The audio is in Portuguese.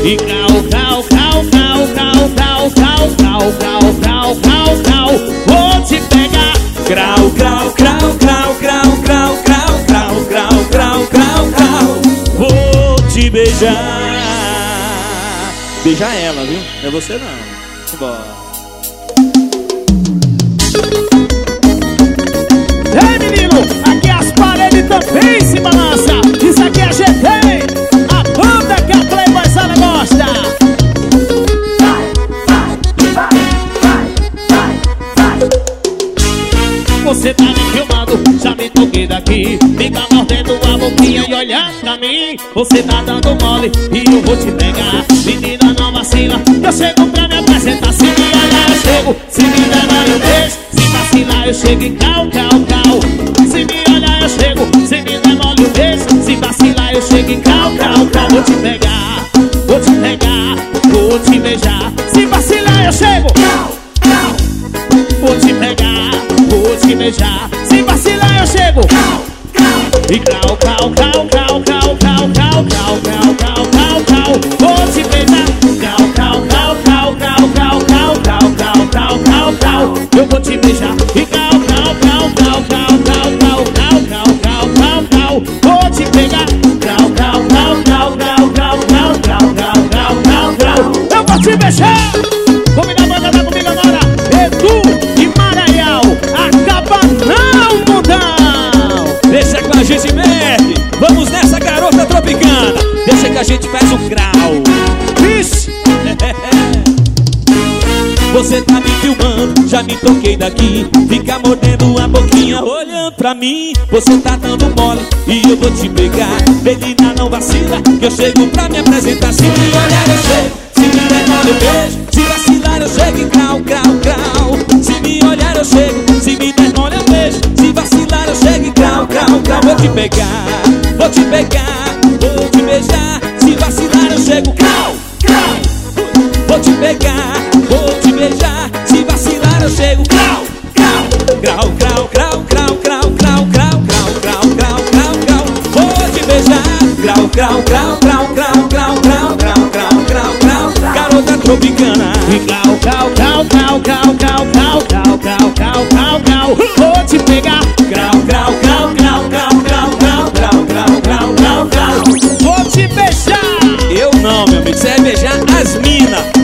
E cal, cal, cal, cal, cal, cal, cal, cal, cal, cal, cal, cal, vou te pegar. Grau, grau, grau, grau, grau, grau, grau, grau, grau, grau, grau, grau, vou te beijar. Beija ela, viu? Não é você não. Bora. Ei, menino, aqui as paredes também se balançam. Isso aqui é GT, a banda que a Playboyzada gosta. Você tá me filmando, já me toquei daqui. Fica mordendo a boquinha e olhando pra mim. Você tá dando mole e eu vou te pegar. Menina, não vacila, eu chego pra me apresentar. Se me olhar eu chego, se me der eu beijo. Se vacilar eu chego e cal, cal, cal. Se me olhar eu chego, se me der mole eu beijo. Se vacilar eu chego e cal, cal, cal. Vou te pegar, vou te pegar, vou te beijar. Se vacilar eu chego, cal, cal. Vou te pegar, vou te beijar. Se vacilar eu chego, cal, cal. E cal, cal, cal, cal, cal, cal, cal, cal, cal, cal, cal, cal. Vou te beijar. Cal, cal, cal, cal, cal, cal, cal, cal, cal, cal, cal, cal. Eu vou te beijar. E cal, cal, cal, cal, cal, cal, cal, cal, cal, cal, cal, cal. Vou te pegar. Cal, cal, cal, cal, cal, cal, cal, cal, cal, cal, cal, cal. Eu vou te beijar. Vamos na banda da comigo agora. Edu e Maranhão. Acaba não, mundão. Deixa com a gente, Merck. Vamos nessa, garota tropicana. Deixa que a gente faz um grau. Vixe. Você tá me filmando, já me toquei daqui. Fica mordendo a boquinha, olhando pra mim. Você tá dando mole e eu vou te pegar. Menina, não vacila, que eu chego pra me apresentar. Se me olhar eu chego, se me der mole eu beijo. Se vacilar eu chego em grau, grau, grau. Se me olhar eu chego, se me der mole eu beijo. Se vacilar eu chego em grau, grau, grau. Vou te pegar, vou te pegar, vou te beijar. Se vacilar eu chego, grau, grau. Vou te pegar, vou te beijar. Se vacilar eu chego, grau, grau, grau, grau, grau, grau, grau, grau, grau, grau, grau, grau, grau, grau. Vou te beijar, grau, grau, grau, grau, grau, grau, grau, grau, grau, grau, grau, garota tropicana. E cal, cal, cal, cal, cal, cal, cal, cal, cal, cal, cal, cal. Vou te pegar. Grau, grau, grau, grau, grau, grau, grau, grau, grau, grau, grau, grau. Vou te beijar. Eu não, meu amigo, você é beijar as minas.